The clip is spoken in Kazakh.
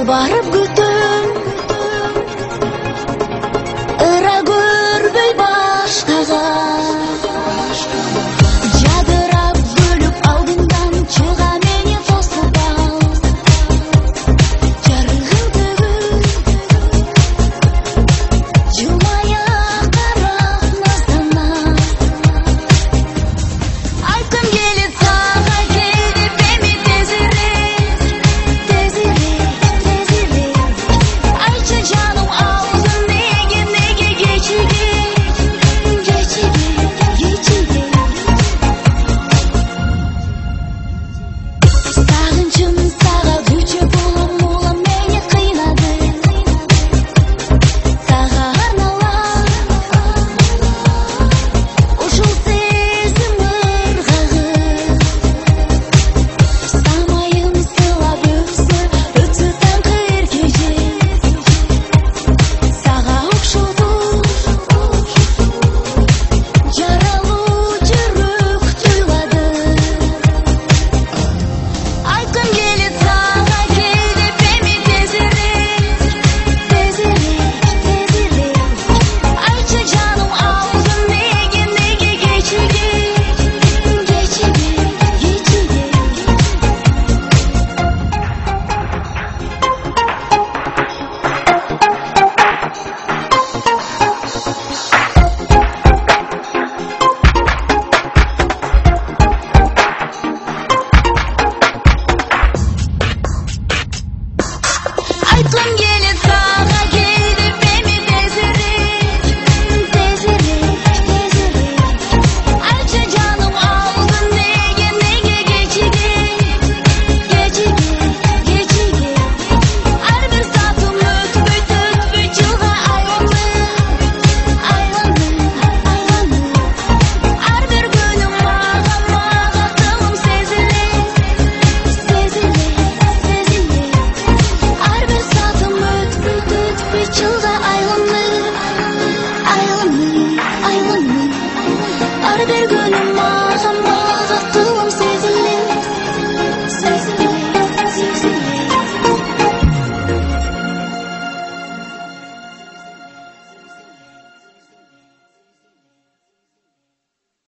Yalvarıp gütüm Ira görбөй başkaga Jadırap bölüp aldından çıga meni tosуп al Jarıgın tөгүп Жылмая карап наздана Айткым келет сага келип эми тезирээк Айтчы жаным аузым неге Сагынчым сага күчү болом улам мени кыйнады Сага арналап ушул сезим ыргагы Самайым сылап өтсө таңкыр кече Сага окшотуп жаралуу жүрөк туйлады Айткым келет сага келип эми тезирээк Айтчы жаным аузым неге кечиге Айткым келет сага келип эми тезирээк Айтчы жаным аузым неге кечиге Ар бир саатым өтпөй жылга айланды Ар бир күнүм мага тымым сезилет Ар бир саатым өтпөй жылга айланды